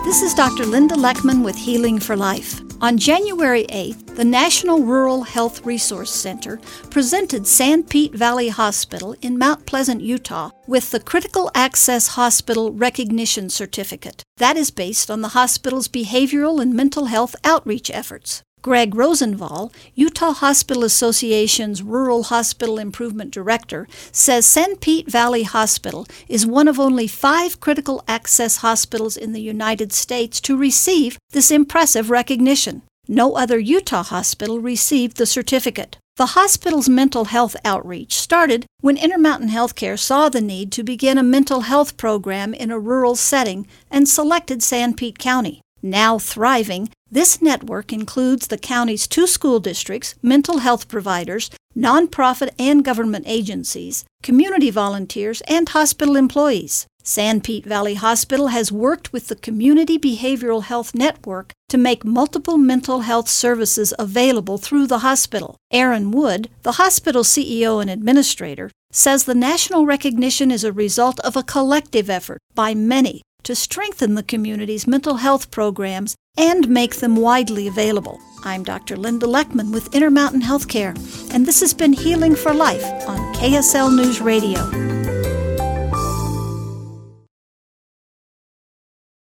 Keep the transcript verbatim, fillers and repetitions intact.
This is Doctor Linda Leckman with Healing for Life. On January eighth, the National Rural Health Resource Center presented Sanpete Valley Hospital in Mount Pleasant, Utah, with the Critical Access Hospital Recognition Certificate. That is based on the hospital's behavioral and mental health outreach efforts. Greg Rosenvall, Utah Hospital Association's Rural Hospital Improvement Director, says Sanpete Valley Hospital is one of only five critical access hospitals in the United States to receive this impressive recognition. No other Utah hospital received the certificate. The hospital's mental health outreach started when Intermountain Healthcare saw the need to begin a mental health program in a rural setting and selected Sanpete County. Now thriving, this network includes the county's two school districts, mental health providers, nonprofit and government agencies, community volunteers, and hospital employees. Sanpete Valley Hospital has worked with the Community Behavioral Health Network to make multiple mental health services available through the hospital. Aaron Wood, the hospital's C E O and administrator, says the national recognition is a result of a collective effort by many to strengthen the community's mental health programs and make them widely available. I'm Doctor Linda Leckman with Intermountain Healthcare, and this has been Healing for Life on K S L News Radio.